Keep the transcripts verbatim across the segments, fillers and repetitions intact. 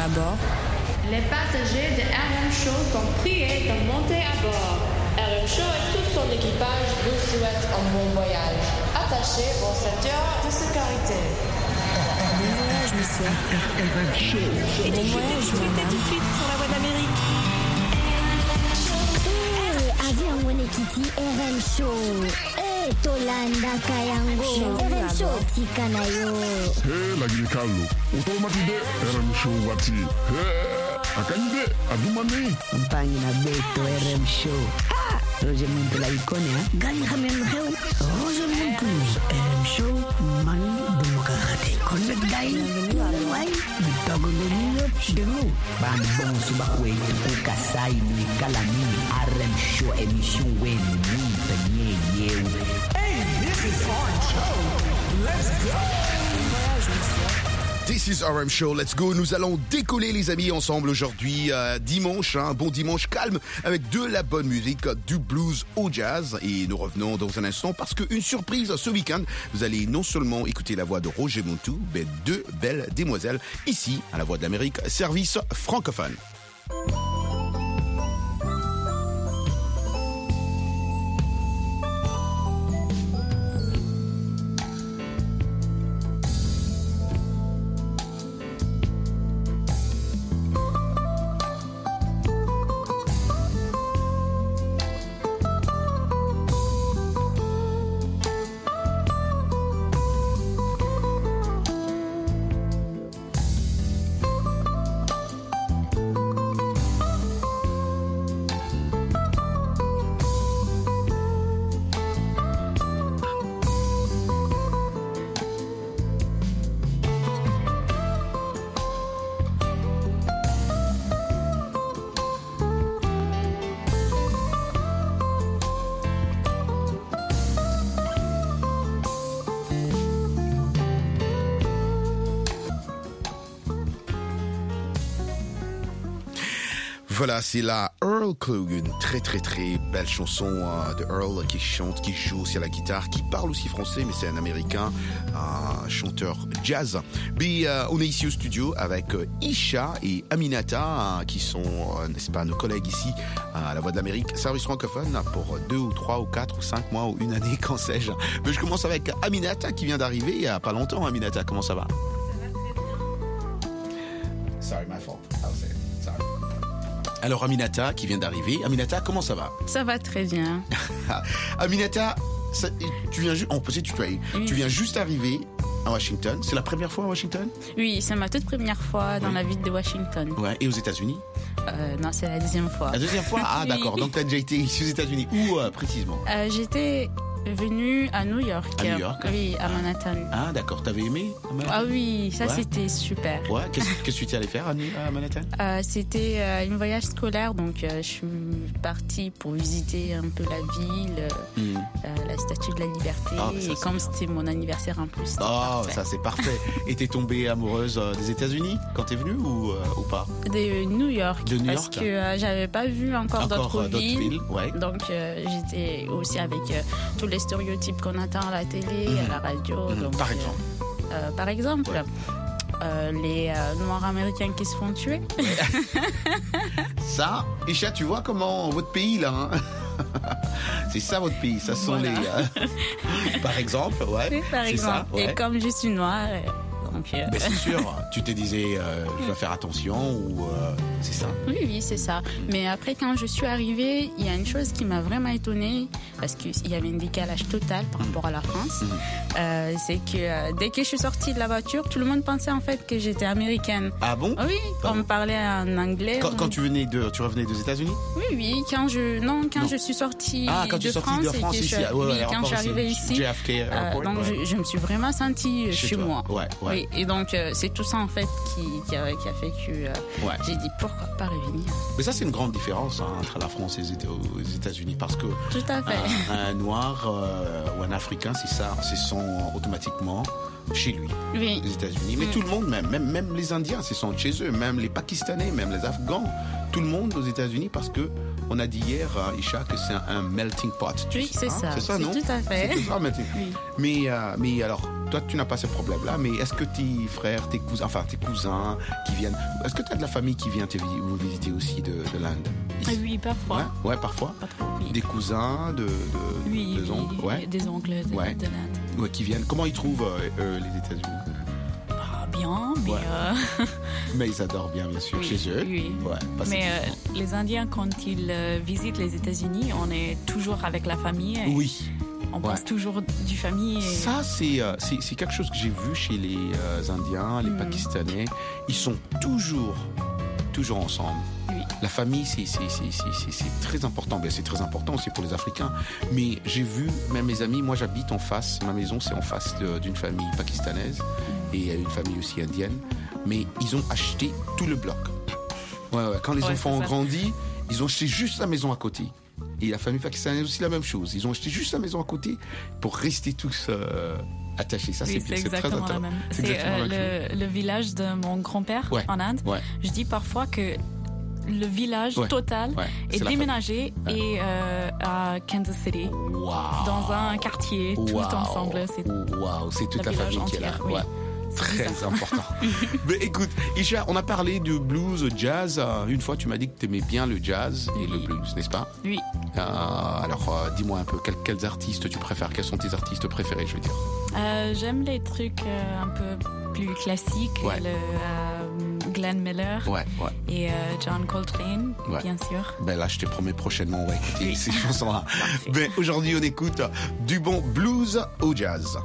à bord. Les passagers de R M Show sont priés de monter à bord. R M Show et tout son équipage vous souhaitent un bon voyage. Attachez vos ceintures de sécurité. Bon voyage, monsieur. R M Show. Bon voyage, madame. Tout de suite sur la voie d'Amérique. Eh, avion mwene kiti R M Show. Eh, tolanda kayango. R M Show tika na yo. Hey, lagi Carlo. Automatide R M Show wati. Hey, akanyide adumani. Mpangi na beto R M Show. Ah, Roger Muntu la ikone ha. Gani khamen kheu. Roger Muntu. R M Show mani demokrati. Konvet gai. Wai. Bitago domino demo. Ban bon suba kwetu kukasai ni kalami. R M Show emission wen ni tanye yeu. Hey, this is R M Show. Let's go. Bon voyage, monsieur. This is R M Show, let's go. Nous allons décoller les amis ensemble aujourd'hui, euh, dimanche, un hein, bon dimanche calme avec de la bonne musique, du blues au jazz. Et nous revenons dans un instant parce qu'une surprise ce week-end, vous allez non seulement écouter la voix de Roger Montou, mais deux belles demoiselles ici à la Voix de l'Amérique, service francophone. Voilà, c'est la Earl Klug, une très très très belle chanson euh, de Earl qui chante, qui joue aussi à la guitare, qui parle aussi français, mais c'est un Américain, un chanteur jazz. Mais euh, on est ici au studio avec euh, Isha et Aminata, euh, qui sont, euh, n'est-ce pas, nos collègues ici euh, à la Voix de l'Amérique, service francophone, pour deux ou trois ou quatre ou cinq mois ou une année, quand sais-je. Mais je commence avec Aminata qui vient d'arriver il y a pas longtemps. Aminata, comment ça va? Sorry, my fault. I'll say it. Sorry. Alors Aminata qui vient d'arriver. Aminata, comment ça va? Ça va très bien. Aminata, ça, tu viens juste, on peut se tutoyer. Oui. Tu viens juste d'arriver à Washington. C'est la première fois à Washington? Oui, c'est ma toute première fois dans oui. la ville de Washington. Ouais. Et aux États-Unis? euh, Non, c'est la deuxième fois. La deuxième fois? Ah, oui. D'accord. Donc tu as déjà été ici aux États-Unis. Où euh, précisément? euh, J'étais venue à New York. À New York? Oui, à Manhattan. Ah, d'accord. T'avais aimé Ah oui, ça ouais. c'était super. Ouais. Qu'est-ce, qu'est-ce que tu allais faire à, à Manhattan? euh, C'était euh, un voyage scolaire, donc euh, je suis partie pour visiter un peu la ville, mm. euh, la Statue de la Liberté. Oh, ça, et comme bien. C'était mon anniversaire en plus. Oh, parfait. Ça c'est parfait. Et t'es tombée amoureuse des États-Unis quand t'es venue ou, euh, ou pas? De New York. De New parce York. que euh, j'avais pas vu encore, encore d'autres, euh, d'autres villes. villes ouais. Donc euh, j'étais aussi avec euh, tous les stéréotypes qu'on attend à la télé, mmh. à la radio. Mmh. Donc, par exemple euh, Par exemple, ouais. euh, les euh, Noirs américains qui se font tuer. Ça, Isha, tu vois comment votre pays là, hein c'est ça votre pays, ça sont voilà. les... Euh, par exemple, ouais. Oui, par c'est exemple. Ça, ouais. Et comme je suis noire... Donc, euh... Mais c'est sûr, tu te disais, euh, je dois faire attention ou euh, c'est ça? Oui, oui, c'est ça. Mais après, quand je suis arrivée, il y a une chose qui m'a vraiment étonnée parce qu'il y avait un décalage total par rapport à la France. Mmh. Euh, c'est que euh, dès que je suis sortie de la voiture, tout le monde pensait en fait que j'étais américaine. Ah bon? Oui, quand on me parlait en anglais. Quand, on... quand tu venais de, tu revenais des États-Unis? Oui, oui. Quand je, non, quand non. je suis sortie ah, quand de, tu France, de France, et que ici, je, ouais, oui, ouais, quand je suis arrivée ici, J F K Airport, euh, donc ouais. je, je me suis vraiment sentie chez, chez moi. Ouais, ouais. Oui, et donc euh, c'est tout ça en fait qui, qui, a, qui a fait que euh, ouais. j'ai dit pourquoi pas revenir. Mais ça c'est une grande différence hein, entre la France et les États-Unis parce que tout à fait. Un, un noir euh, ou un Africain, c'est ça, ce sont automatiquement chez lui, Oui. les États-Unis. Mais Mm. tout le monde, même, même, même les Indiens, se sentent chez eux, même les Pakistanais, même les Afghans, tout le monde aux États-Unis parce que on a dit hier, euh, Isha, que c'est un, un melting pot. tu Oui, sais, c'est hein, ça. C'est ça, C'est non? tout à fait. C'est tout ça, melting. Oui. Mais, euh, mais alors, toi, tu n'as pas ce problème-là, mais est-ce que tes frères, tes cousins, enfin tes cousins qui viennent, est-ce que tu as de la famille qui vient te vi- vous visiter aussi de, de l'Inde? Ici? Oui, parfois. Ouais, ouais, parfois. Pas trop, oui. Des cousins, de, de Oui, des oui, oncles, ouais, des oncles de, Ouais. de l'Inde. ouais, qui viennent. Comment ils trouvent euh, euh, les États-Unis? Ah, bien, mais, Ouais. euh, Mais ils adorent bien, bien sûr, Oui, chez eux. oui. Ouais, parce mais que- euh, les Indiens, quand ils euh, visitent les États-Unis, on est toujours avec la famille. et oui. On Ouais. pense toujours du famille. Et... Ça, c'est, euh, c'est, c'est quelque chose que j'ai vu chez les euh, Indiens, les Mm. Pakistanais. Ils sont toujours, toujours ensemble. Oui. La famille, c'est, c'est, c'est, c'est, c'est, c'est très important. Ben, c'est très important aussi pour les Africains. Mais j'ai vu, même mes amis, moi j'habite en face, ma maison c'est en face de- d'une famille pakistanaise et une famille aussi indienne. Mais ils ont acheté tout le bloc. Ouais, ouais. Quand les Ouais, enfants c'est ont ça. grandi, ils ont acheté juste la maison à côté. Et la famille pakistanaise aussi la même chose. Ils ont acheté juste la maison à côté pour rester tous euh, attachés. Ça, Oui, c'est c'est bien. C'est très exactement la intéressant. même. C'est C'est exactement la même euh, le, le village de mon grand-père Ouais. en Inde. Ouais. Je dis parfois que le village Ouais. total Ouais. est C'est la déménagé Ouais. et euh, à Kansas City, Waouh. dans un quartier, tout Waouh. ensemble. C'est Waouh, c'est toute la la famille village qui est là. entière, oui. Ouais. Très bizarre. important. Mais écoute, Isha, on a parlé de blues, jazz. Euh, Une fois, tu m'as dit que tu aimais bien le jazz et Oui. le blues, n'est-ce pas? Oui. Euh, alors, euh, dis-moi un peu, quels, quels artistes tu préfères? Quels sont tes artistes préférés, je veux dire? Euh, J'aime les trucs euh, un peu plus classiques, Ouais. le euh, Glenn Miller Ouais, ouais. et euh, John Coltrane, Ouais. bien sûr. Ben là, je te promets prochainement, on va écouter Oui. ces chansons-là. Parfait. Ben, aujourd'hui, on écoute du bon blues au jazz.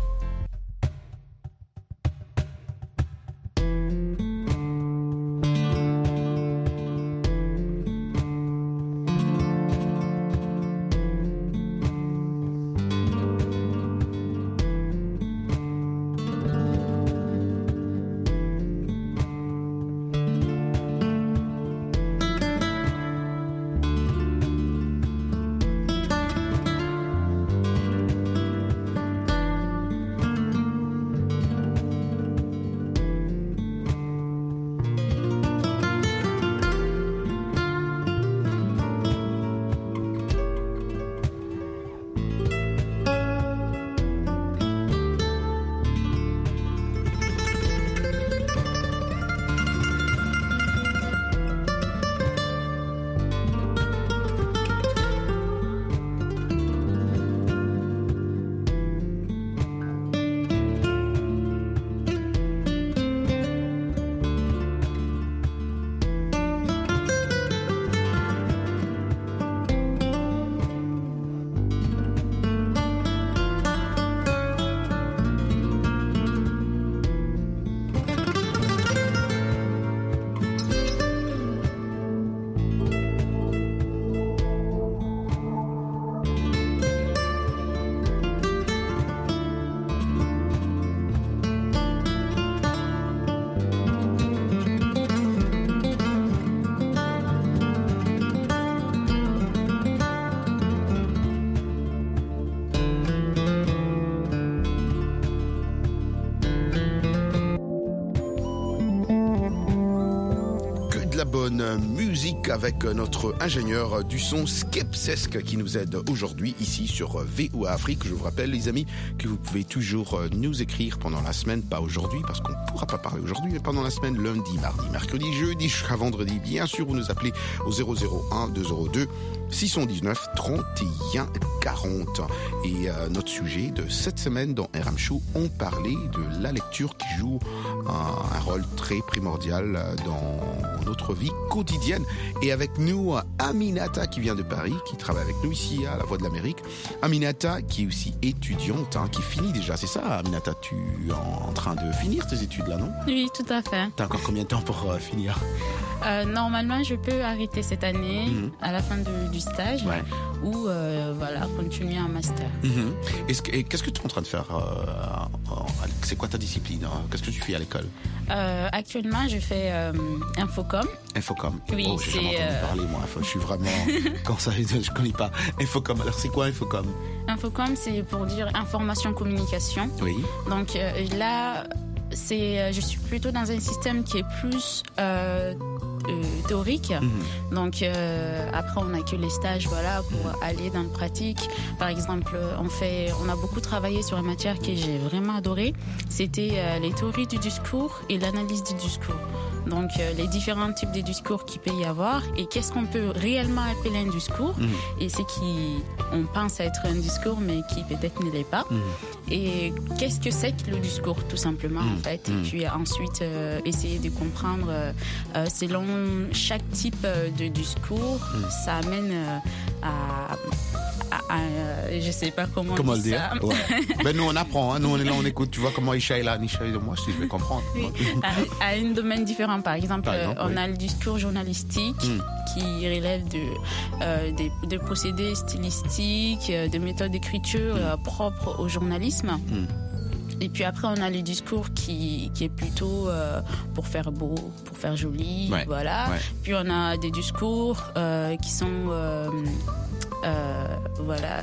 La bonne musique avec notre ingénieur du son Skepsesc qui nous aide aujourd'hui ici sur V O A Afrique. Je vous rappelle les amis que vous pouvez toujours nous écrire pendant la semaine, pas aujourd'hui parce qu'on ne pourra pas parler aujourd'hui, mais pendant la semaine, lundi, mardi, mercredi, jeudi jusqu'à vendredi. Bien sûr, vous nous appelez au zéro zéro un deux zéro deux six un neuf trente et un quarante. Et euh, notre sujet de cette semaine dans R M Show, on parlait de la lecture qui joue un, un rôle très primordial dans notre vie quotidienne. Et avec nous, Aminata qui vient de Paris, qui travaille avec nous ici à la Voix de l'Amérique. Aminata qui est aussi étudiante, hein, qui finit déjà, c'est ça Aminata? Tu es en train de finir tes études là, non? Oui, tout à fait. T'as encore combien de temps pour euh, finir? Euh, normalement, je peux arrêter cette année Mhm. à la fin de- du stage Ouais. ou euh, voilà, continuer un master. Mhm. Est-ce que- et qu'est-ce que tu es en train de faire euh, en- C'est quoi ta discipline, hein? Qu'est-ce que tu fais à l'école? Euh, actuellement, je fais euh, Infocom. Infocom. Oui, oh, j'ai jamais c'est, entendu euh, parler, moi. Info- Je suis vraiment... Quand ça, je connais pas. Infocom. Alors, c'est quoi Infocom? Infocom, c'est pour dire information communication. Oui. Donc euh, là, c'est, euh, je suis plutôt dans un système qui est plus euh, euh, théorique. Mhm. Donc euh, après, on n'a que les stages, voilà, pour aller dans le pratique. Par exemple, on fait, on a beaucoup travaillé sur une matière que j'ai vraiment adorée. C'était euh, les théories du discours et l'analyse du discours. Donc euh, les différents types de discours qu'il peut y avoir et qu'est-ce qu'on peut réellement appeler un discours Mhm. et ce qui on pense être un discours mais qui peut-être ne l'est pas. Mhm. Et qu'est-ce que c'est que le discours, tout simplement, Mhm. en fait. Mhm. Et puis ensuite, euh, essayer de comprendre, euh, euh, selon chaque type euh, de discours, Mhm. ça amène euh, à, à, à, euh, je sais pas comment, Comment le dire dire? ça. Ouais. Ben, nous, on apprend. Hein. Nous, on est là, on écoute. Tu vois comment Isha est là. Isha est de moi, si je vais comprendre. Oui, à, à un domaine différent. Par exemple, Par exemple, euh, on oui. a le discours journalistique Mm. qui relève de, euh, des, des procédés stylistiques, euh, des méthodes d'écriture Mm. euh, propres au journalisme. Mm. Et puis après, on a les discours qui, qui est plutôt euh, pour faire beau, pour faire joli, Ouais, voilà. ouais. Puis on a des discours euh, qui sont... euh, euh, voilà.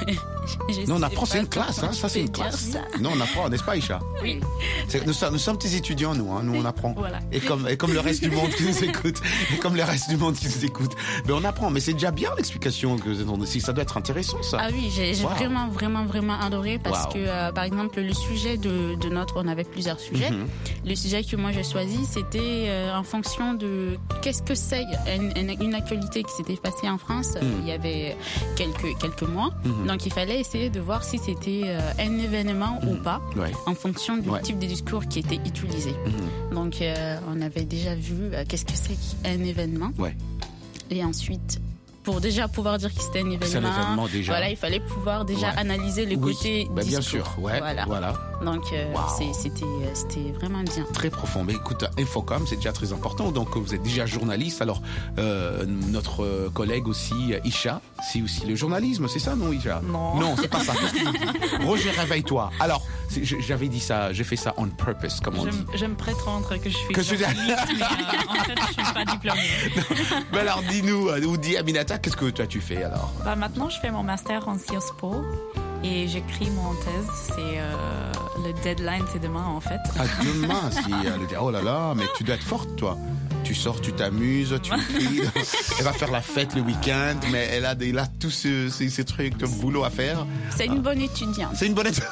Je Non, on sais apprend, c'est pas une classe. comment Hein. Ça, je c'est une peux dire classe. ça. Non, on apprend, n'est-ce pas, Isha? Oui. C'est- Nous sommes, nous sommes tes étudiants, nous. Hein. Nous, on apprend. Voilà. Et comme, et comme le reste du monde qui nous écoute. Et comme le reste du monde qui nous écoute. Mais on apprend. Mais c'est déjà bien l'explication que vous êtes en ici. Ça doit être intéressant, ça. Ah oui, j'ai j'ai Wow. vraiment, vraiment, vraiment adoré parce Wow. que, euh, par exemple, le sujet de, de notre, on avait plusieurs sujets. Mhm. Le sujet que moi j'ai choisi, c'était euh, en fonction de qu'est-ce que c'est une, une, une actualité qui s'était passée en France euh, Mhm. il y avait quelques, quelques mois. Mhm. Donc il fallait essayer de voir si c'était euh, un événement ou pas Ouais. en fonction du Ouais. type de discours qui était utilisé. Mhm. Donc euh, on avait déjà vu euh, qu'est-ce que c'est qu'un événement. Ouais. Et ensuite, pour déjà pouvoir dire que c'était un événement, C'est un événement, déjà. voilà, il fallait pouvoir déjà Ouais. analyser les Oui. côtés Bah, bien discours. sûr. Ouais. Voilà. Voilà. Donc euh, Wow. c'est- c'était euh, c'était vraiment bien. Très profond. Mais écoute, Infocom, c'est déjà très important. Donc, vous êtes déjà journaliste. Alors, euh, notre euh, collègue aussi, euh, Isha, c'est aussi le journalisme, c'est ça, non, Isha? Non. Non, c'est pas ça. Qu'est-ce que tu dis? Roger, réveille-toi. Alors, c'est- je- j'avais dit ça, j'ai fait ça on purpose, comme on Je, dit. m- je me prétendre que je suis Que tu- journaliste, mais euh, en fait, je suis pas diplômée. Mais alors, dis-nous, euh, ou dis Aminata, qu'est-ce que toi tu fais alors? Bah, maintenant, je fais mon master en Sciences Po et j'écris mon thèse. C'est euh, le deadline, c'est demain en fait. À demain, si elle dit, oh là là, mais tu dois être forte, toi. Tu sors, tu t'amuses, tu écris. Elle va faire la fête le week-end, mais elle a, des, elle a tous ces, ces, ces trucs de boulot à faire. C'est une bonne étudiante. C'est une bonne étudiante.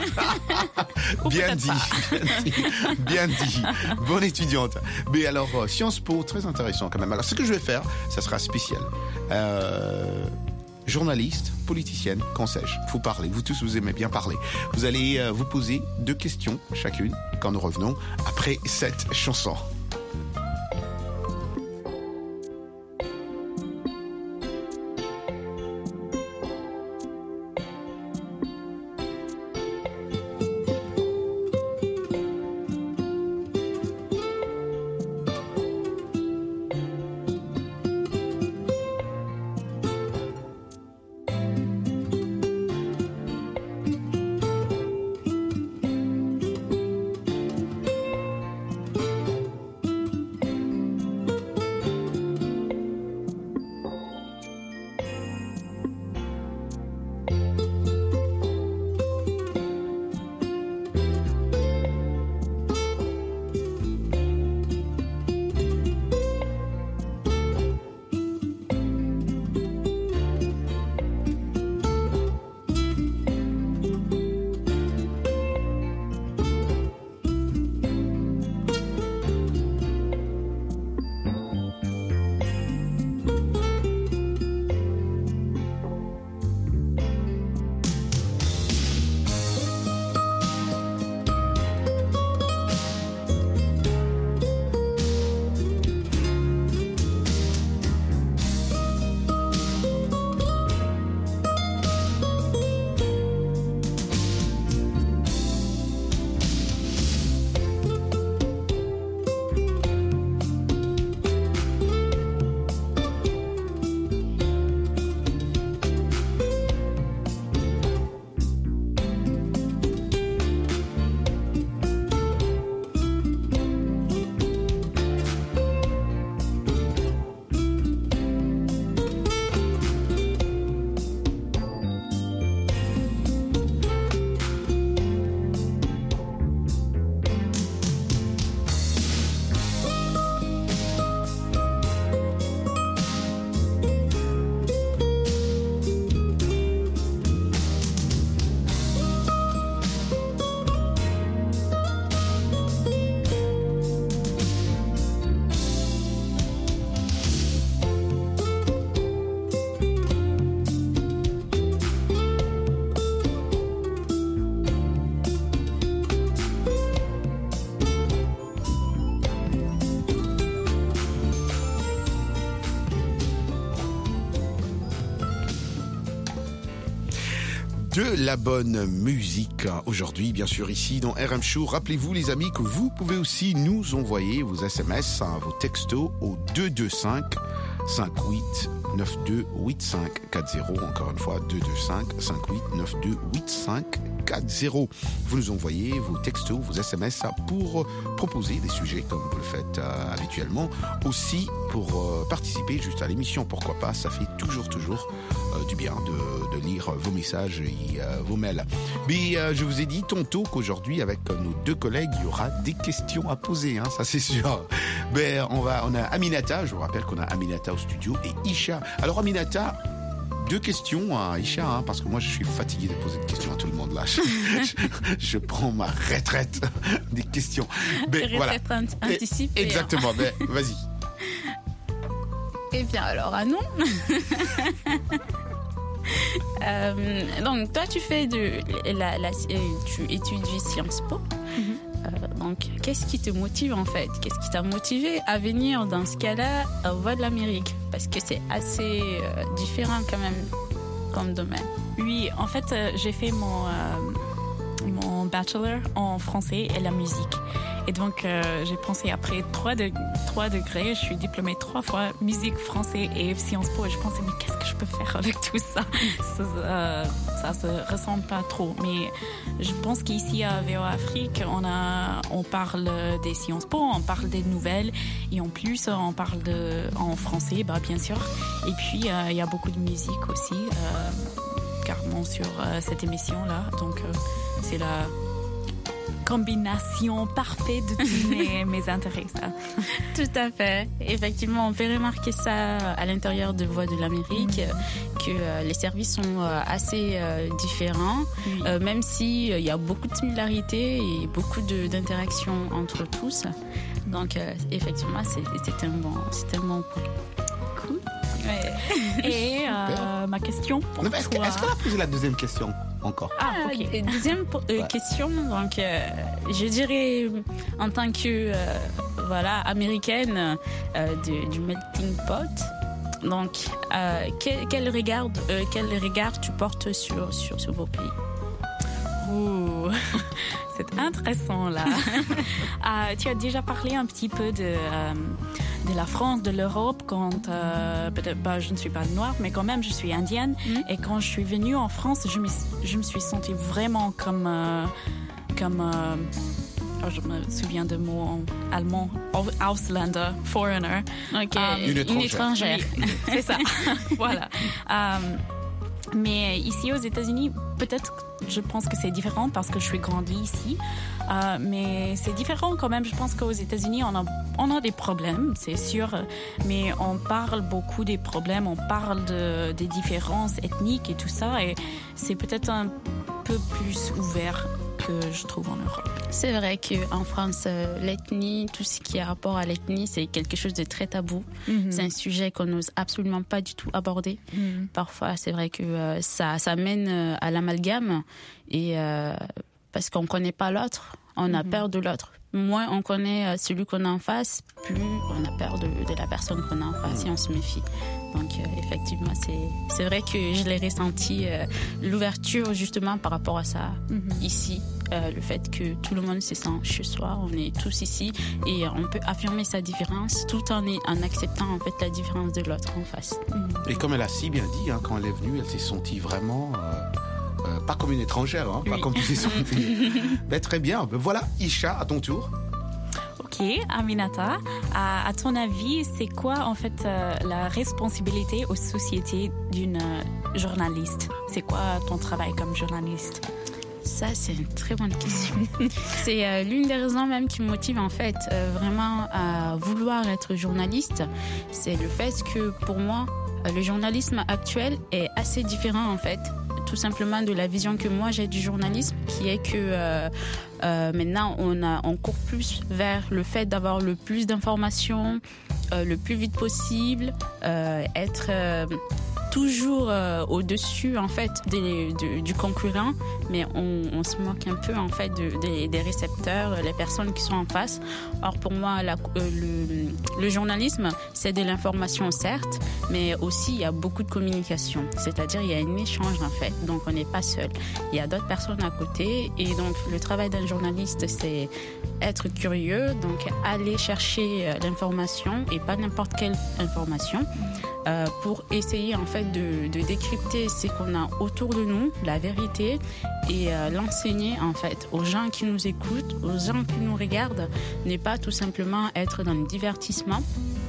bien, peut-être dit, pas. bien dit, bien dit. Bonne étudiante. Mais alors, euh, Sciences Po, très intéressant quand même. Alors, ce que je vais faire, ça sera spécial. Euh, journaliste, politicienne, qu'en sais-je, faut parler. Vous tous, vous aimez bien parler. Vous allez euh, vous poser deux questions chacune quand nous revenons après cette chanson. de la bonne musique aujourd'hui, bien sûr, ici dans R M Show. Rappelez-vous, les amis, que vous pouvez aussi nous envoyer vos S M S, hein, vos textos au deux deux cinq cinq huit neuf deux huit cinq quatre zéro. Encore une fois, deux deux cinq cinq huit neuf deux huit cinq quatre zéro. Vous nous envoyez vos textos, vos S M S pour proposer des sujets comme vous le faites euh, habituellement. Aussi pour euh, participer juste à l'émission, pourquoi pas, ça fait toujours, toujours euh, du bien de, de lire vos messages et euh, vos mails. Mais euh, je vous ai dit tantôt qu'aujourd'hui, avec nos deux collègues, il y aura des questions à poser, hein, ça c'est sûr. Ben, on, va, on a Aminata, je vous rappelle qu'on a Aminata au studio, et Isha. Alors Aminata, deux questions à Isha, hein, parce que moi je suis fatigué de poser des questions à tout le monde là. Je, je, je prends ma retraite des questions. Ben, retraite voilà. anticipée. Exactement, ben, vas-y. Eh bien alors, ah non. euh, donc toi tu fais de la, la, tu étudies Sciences Po. Mm-hmm. Euh, donc qu'est-ce qui te motive en fait? Qu'est-ce qui t'a motivé à venir dans ce cas-là à Voix de l'Amérique? Parce que c'est assez euh, différent quand même comme domaine. Oui, en fait euh, j'ai fait mon, euh, mon bachelor en français et la musique. Et donc, euh, j'ai pensé, après trois, de, trois degrés, je suis diplômée trois fois, musique, français et Sciences Po. Et je pensais, mais qu'est-ce que je peux faire avec tout ça? Ça, euh, ça se ressemble pas trop. Mais je pense qu'ici, à V O Afrique, on, a, on parle des Sciences Po, on parle des nouvelles. Et en plus, on parle de, en français, bah, bien sûr. Et puis, euh, il y a beaucoup de musique aussi, euh, carrément sur euh, cette émission-là. Donc, euh, c'est la combination parfaite de tous mes, mes intérêts, ça. Tout à fait. Effectivement, on peut remarquer ça à l'intérieur de Voix de l'Amérique, mmh. que euh, les services sont euh, assez euh, différents, oui. euh, même s'il euh, y a beaucoup de similarités et beaucoup de, d'interactions entre tous. Donc, euh, effectivement, c'est, c'est un bon, c'est un bon point. Cool. Ouais. Et euh, ma question pour non, est-ce, toi... est-ce qu'on a posé la deuxième question encore? Ah, ok. Ah, deuxième euh, ouais. question, donc euh, je dirais en tant que euh, voilà américaine euh, de, du melting pot. Donc, euh, quel, quel regard euh, quel regard tu portes sur sur ce beau pays? Ouh, c'est intéressant là. euh, tu as déjà parlé un petit peu de euh, de la France, de l'Europe, quand euh, peut-être, bah, je ne suis pas noire, mais quand même je suis indienne. Mm. Et quand je suis venue en France, je me, je me suis sentie vraiment comme euh, comme euh, oh, je me souviens de mots en allemand, Ausländer, foreigner. Ok, um, une étrangère. Une étrangère. Oui, c'est ça. Voilà. Um, Mais ici aux États-Unis, peut-être, je pense que c'est différent parce que je suis grandie ici. Euh, mais c'est différent quand même. Je pense qu'aux États-Unis, on a, on a des problèmes, c'est sûr. Mais on parle beaucoup des problèmes, on parle de, des différences ethniques et tout ça. Et c'est peut-être un peu plus ouvert que je trouve en Europe. C'est vrai qu'en France, euh, l'ethnie, tout ce qui a rapport à l'ethnie, c'est quelque chose de très tabou. Mm-hmm. C'est un sujet qu'on n'ose absolument pas du tout aborder. Mm-hmm. Parfois, c'est vrai que euh, ça, ça mène euh, à l'amalgame et euh, parce qu'on ne connaît pas l'autre, on mm-hmm. a peur de l'autre. Moins on connaît euh, celui qu'on a en face, plus on a peur de, de la personne qu'on a en face mm-hmm. et on se méfie. Donc euh, effectivement, c'est, c'est vrai que je l'ai ressenti, euh, l'ouverture justement par rapport à ça mm-hmm. ici. Euh, le fait que tout le monde se sent chez soi, on est tous ici et on peut affirmer sa différence tout en, en acceptant en fait la différence de l'autre en face. Mm-hmm. Et comme elle a si bien dit, hein, quand elle est venue, elle s'est sentie vraiment... Euh, euh, pas comme une étrangère, hein, oui. Pas comme tu t'es sentie. Ben, très bien. Ben, voilà, Isha, à ton tour. Ok, Aminata, à, à ton avis, c'est quoi en fait euh, la responsabilité aux sociétés d'une euh, journaliste? C'est quoi ton travail comme journaliste? Ça, c'est une très bonne question. C'est euh, l'une des raisons même qui me motive en fait euh, vraiment à vouloir être journaliste. C'est le fait que pour moi, euh, le journalisme actuel est assez différent en fait. Tout simplement de la vision que moi j'ai du journalisme, qui est que euh, euh, maintenant on, a, on court plus vers le fait d'avoir le plus d'informations, euh, le plus vite possible, euh, être... Euh, toujours euh, au-dessus en fait des, de, du concurrent, mais on, on se moque un peu en fait de, de, des récepteurs, les personnes qui sont en face. Or pour moi, la, euh, le, le journalisme, c'est de l'information certes, mais aussi il y a beaucoup de communication. C'est-à-dire il y a un échange en fait, donc on n'est pas seul. Il y a d'autres personnes à côté, et donc le travail d'un journaliste, c'est être curieux, donc aller chercher l'information et pas n'importe quelle information euh, pour essayer en fait de, de décrypter ce qu'on a autour de nous, la vérité, et euh, l'enseigner en fait aux gens qui nous écoutent, aux gens qui nous regardent, n'est pas tout simplement être dans le divertissement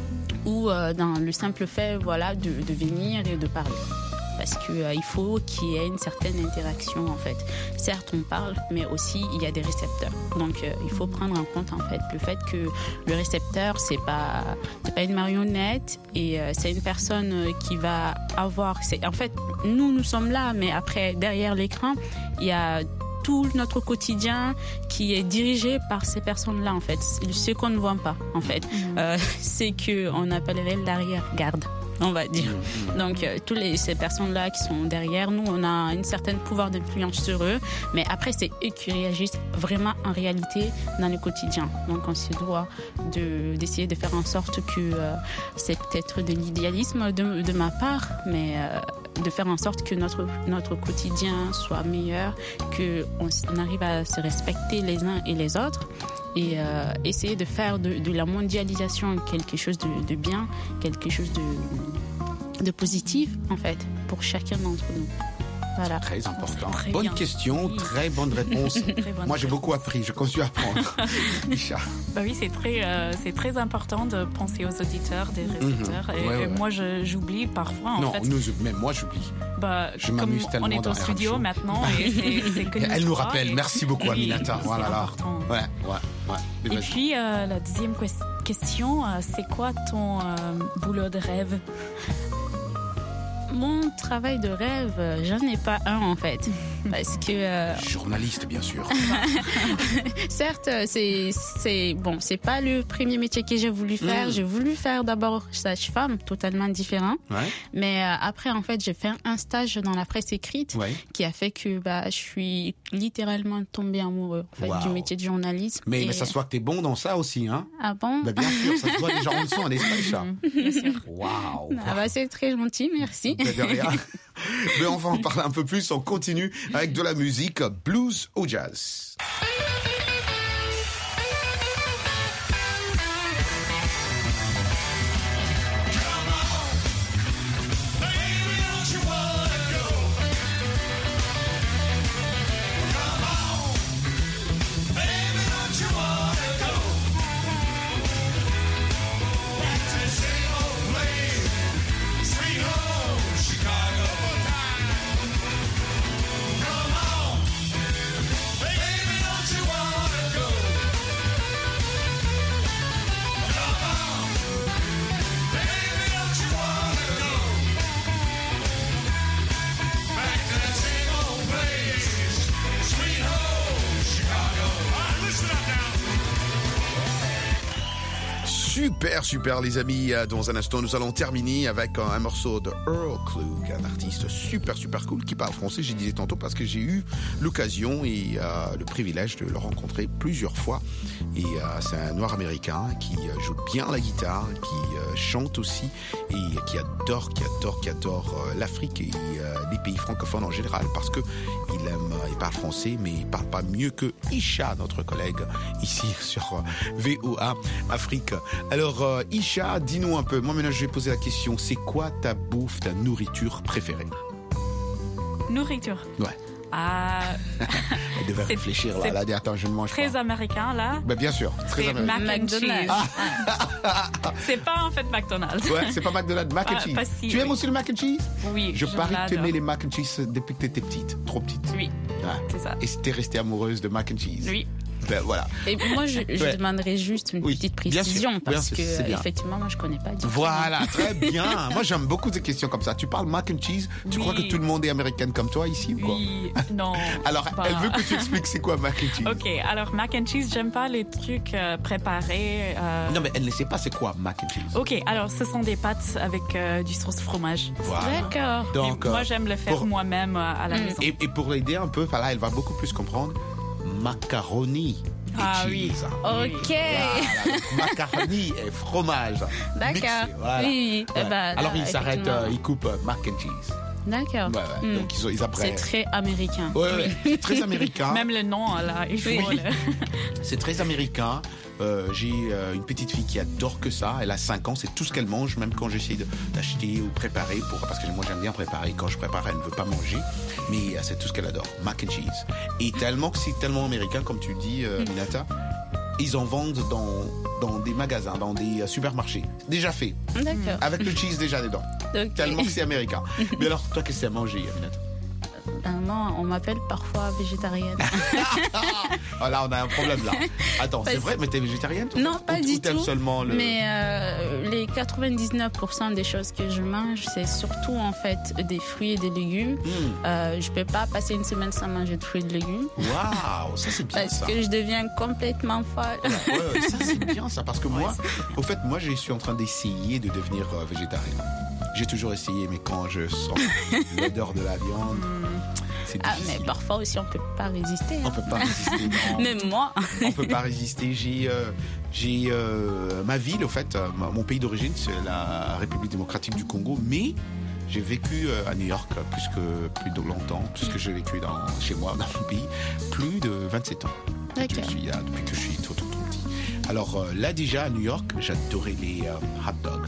ou euh, dans le simple fait voilà de, de venir et de parler. Parce qu'il euh, faut qu'il y ait une certaine interaction en fait. Certes on parle, mais aussi il y a des récepteurs. Donc euh, il faut prendre en compte en fait le fait que le récepteur c'est pas c'est pas une marionnette, et euh, c'est une personne qui va avoir. C'est, en fait nous nous sommes là, mais après derrière l'écran il y a tout notre quotidien qui est dirigé par ces personnes-là en fait. Ce qu'on ne voit pas en fait, mmh. euh, c'est que on appellerait l'arrière-garde, on va dire. Donc euh, toutes les, ces personnes-là qui sont derrière nous, on a une certaine pouvoir d'influence sur eux, mais après c'est eux qui réagissent vraiment en réalité dans le quotidien. Donc on se doit de, d'essayer de faire en sorte que euh, c'est peut-être de l'idéalisme de, de ma part, mais euh, de faire en sorte que notre, notre quotidien soit meilleur, qu'on on arrive à se respecter les uns et les autres, et euh, essayer de faire de, de la mondialisation quelque chose de, de bien, quelque chose de, de positif en fait pour chacun d'entre nous. Voilà. Très important. Très bonne bien. question, Oui. très bonne réponse. Très bonne Moi, j'ai réponse. beaucoup appris. Je continue à apprendre. Isha. Bah oui, c'est très, euh, c'est très important de penser aux auditeurs, des récepteurs. Mhm. Et, Ouais, et ouais. moi, je, j'oublie parfois, en non, fait. nous, même moi, j'oublie. Bah, je comme m'amuse tellement on est dans au R M studio Show. maintenant, et c'est, c'est que nous Elle nous trois, rappelle. et- Merci beaucoup, et Aminata. c'est Voilà, là. important. Ouais, ouais, ouais. Et Vas-y. puis, euh, la deuxième que- question, euh, c'est quoi ton euh, boulot de rêve? Mon travail de rêve, euh, j'en ai pas un en fait, parce que euh, Journaliste, bien sûr. certes, c'est c'est bon, c'est pas le premier métier que j'ai voulu faire. Mm. J'ai voulu faire d'abord sage-femme, totalement différent. Ouais. Mais euh, après, en fait, j'ai fait un stage dans la presse écrite Ouais. qui a fait que bah, je suis littéralement tombée amoureux en fait, Wow. du métier de journalisme. Mais, Et- mais ça se voit que t'es bon dans ça aussi, hein? Ah bon? Bah, bien sûr, ça se voit déjà en dessous, n'est-ce pas, Isha? Bien sûr. Waouh! Ah bah, c'est très gentil, merci. De rien. Mais on va en parler un peu plus. On continue avec de la musique blues ou jazz. Super, super les amis. Dans un instant, nous allons terminer avec un morceau de Earl Klug, un artiste super, super cool qui parle français. J'ai disais tantôt parce que j'ai eu l'occasion et euh, le privilège de le rencontrer plusieurs fois. Et euh, c'est un noir américain qui euh, joue bien la guitare, qui euh, chante aussi et qui adore, qui adore, qui adore euh, l'Afrique et euh, les pays francophones en général parce que il aime, euh, il parle français, mais il parle pas mieux que Isha, notre collègue ici sur euh, V O A Afrique. Alors, euh, Isha, dis-nous un peu. Moi, maintenant, je vais poser la question. C'est quoi ta bouffe, ta nourriture préférée? Nourriture. Ouais. Ah, Elle devait C'est- réfléchir, là. c'est Elle a dit, attends, je ne mange très pas. américain, là. Ben, bien sûr. Très C'est américain. mac and McDonald's. cheese. C'est pas en fait McDonald's. Ouais, c'est pas McDonald's, mac and Pas- cheese. pas si, tu aimes oui. aussi le mac and cheese? Oui, Je parie que tu l'adore. aimais les mac and cheese depuis que tu étais petite. Trop petite. Oui, Ouais. c'est ça. Et t'es restée amoureuse de mac and cheese. Oui. Ben, voilà. Et moi, je, je Ouais. demanderais juste une Oui, petite bien sûr. précision parce Bien sûr, c'est que bien. effectivement, moi, je connais pas du tout. Voilà, très bien. Moi, j'aime beaucoup des questions comme ça. Tu parles mac and cheese. Tu Oui. crois que tout le monde est américaine comme toi ici ou quoi? Oui, non. Alors, Bah. elle veut que tu expliques c'est quoi mac and cheese. Ok, alors mac and cheese, j'aime pas les trucs euh, préparés. euh, Non, mais elle ne sait pas c'est quoi mac and cheese. Ok, alors ce sont des pâtes avec euh, du sauce fromage. Voilà. D'accord. Donc, Mais moi, euh, j'aime le faire pour- moi-même euh, à la maison. Et, et pour l'aider un peu, voilà, elle va beaucoup plus comprendre macaroni et Ah oui. cheese. Ok. Voilà, donc macaroni et fromage. D'accord. mixé, voilà. Oui, oui. Eh Ouais. ben, Alors là, ils s'arrêtent, effectivement. euh, ils coupent euh, mac and cheese. D'accord. Ouais, ouais. Hmm. Donc ils, ont- ils apprennent. C'est très américain. Ouais, ouais, c'est très américain. Même le nom, là, il faut Oui. le- C'est très américain. Euh, j'ai euh, une petite fille qui adore que ça. Elle a cinq ans, c'est tout ce qu'elle mange, même quand j'essaie de- d'acheter ou préparer. Pour, parce que moi j'aime bien préparer. Quand je prépare, elle ne veut pas manger. Mais euh, c'est tout ce qu'elle adore. Mac and cheese. Et tellement que c'est tellement américain, comme tu dis, euh, Minata, ils en vendent dans, dans des magasins, dans des euh, supermarchés. Déjà fait. D'accord. Avec le cheese déjà dedans. Ok. Tellement que c'est américain. Mais alors, toi, qu'est-ce que c'est à manger, Minata? Ben non, on m'appelle parfois végétarienne. Ah, là, on a un problème là. Attends, c'est Parce- vrai, mais t'es végétarienne toi? Non, pas Ou- du ou t'aimes tout. seulement le... Mais euh, les quatre-vingt-dix-neuf pour cent des choses que je mange, c'est surtout en fait des fruits et des légumes. Hmm. Euh, je peux pas passer une semaine sans manger de fruits et de légumes Waouh, ça c'est bien parce ça. que je deviens complètement folle. Ouais, ouais, ça c'est bien ça parce que moi, au fait, moi je suis en train d'essayer de devenir euh, végétarien. J'ai toujours essayé, mais quand je sens l'odeur de la viande, c'est Ah, difficile. mais parfois aussi on peut pas résister. On hein. peut pas résister. non. Même moi. On peut pas résister. J'ai, euh, j'ai euh, ma ville, au fait, euh, mon pays d'origine, c'est la République démocratique du Congo, mais j'ai vécu euh, à New York euh, plus que plus de longtemps, plus que j'ai vécu dans, chez moi, dans mon pays, plus de vingt-sept ans. D'accord. Je suis là depuis que je suis tout, tout, tout petit. Alors euh, là déjà à New York, j'adorais les euh, hot dogs.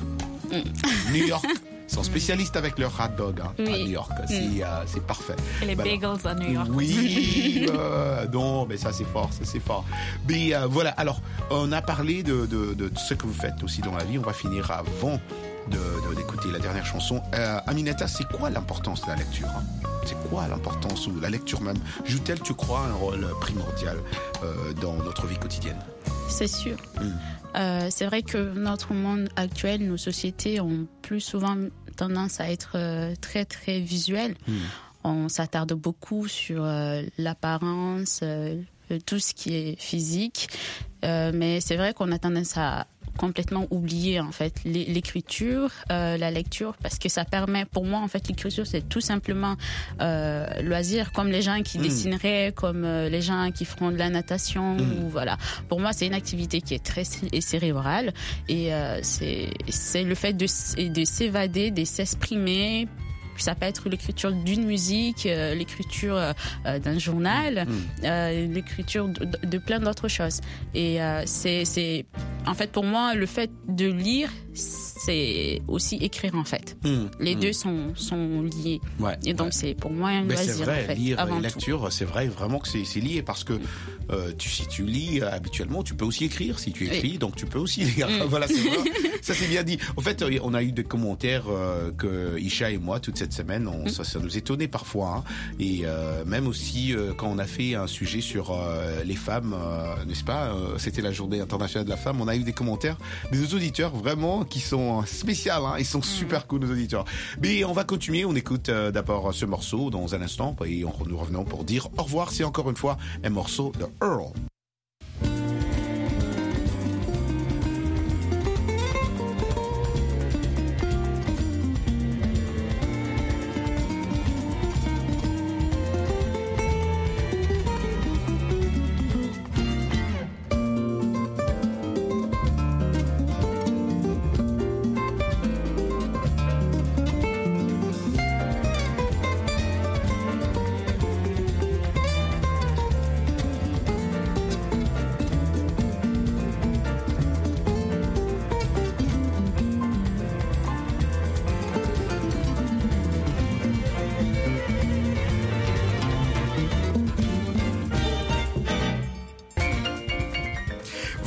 New York. Ils sont spécialistes avec leurs hot dogs hein, à Oui. New York. C'est, euh, c'est parfait. Et les Bah, bagels à New York. oui, euh, non, mais ça c'est fort, ça c'est fort. Mais euh, voilà, alors on a parlé de, de, de ce que vous faites aussi dans la vie. On va finir avant de, de- d'écouter la dernière chanson. Euh, Aminata, c'est quoi l'importance de la lecture hein? C'est quoi l'importance ou la lecture même? Joue-t-elle, tu crois, un rôle primordial euh, dans notre vie quotidienne? C'est sûr. Mm. Euh, c'est vrai que notre monde actuel, nos sociétés ont plus souvent tendance à être euh, très très visuelles. Mm. On s'attarde beaucoup sur euh, l'apparence, euh, tout ce qui est physique. Euh, mais c'est vrai qu'on a tendance à complètement oublier en fait l'é- l'écriture, euh, la lecture, parce que ça permet, pour moi en fait l'écriture c'est tout simplement euh, loisir, comme les gens qui Mm. dessineraient, comme euh, les gens qui feront de la natation, Mm. ou voilà. Pour moi c'est une activité qui est très cé- et cérébrale et euh, c'est c'est le fait de, s- de s'évader, de s'exprimer. Ça peut être l'écriture d'une musique, euh, l'écriture euh, d'un journal, Mm. euh, l'écriture de, de- de plein d'autres choses. Et euh, c'est, c'est, en fait, pour moi, le fait de lire, c'est aussi écrire, en fait. Mm. Les Mm. deux sont, sont liés. Ouais, Et donc, ouais. c'est pour moi un Mais c'est loisir, vrai, en fait, lire avant et tout. lecture, c'est vrai vraiment que c'est, c'est lié parce que euh, tu, si tu lis euh, habituellement, tu peux aussi écrire. Si tu écris, donc tu peux aussi lire. Mm. Voilà, c'est vrai. Ça c'est bien dit. En fait, on a eu des commentaires euh, que Isha et moi toute cette semaine, on, ça, ça nous étonnait parfois. Hein. Et euh, même aussi euh, quand on a fait un sujet sur euh, les femmes, euh, n'est-ce pas euh, C'était la Journée internationale de la femme. On a eu des commentaires de nos auditeurs vraiment qui sont spéciaux. Hein. Ils sont super cool nos auditeurs. Mais on va continuer. On écoute euh, d'abord ce morceau dans un instant et on, nous revenons pour dire au revoir. C'est encore une fois un morceau de Earl.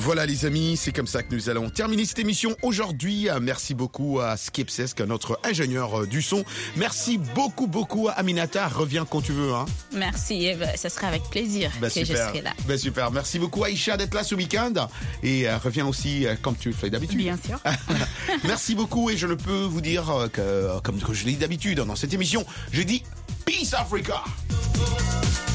Voilà les amis, c'est comme ça que nous allons terminer cette émission aujourd'hui. Merci beaucoup à Skepsesk, notre ingénieur du son. Merci beaucoup, beaucoup à Aminata. Reviens quand tu veux. Hein. Merci, et ben, ça sera avec plaisir bah, que super. je serai là. Bah, super, merci beaucoup Aïcha d'être là ce week-end. Et euh, reviens aussi euh, comme tu le fais d'habitude. Bien sûr. Merci beaucoup et je ne peux vous dire euh, que, comme je l'ai dit d'habitude dans cette émission, je dis Peace Africa.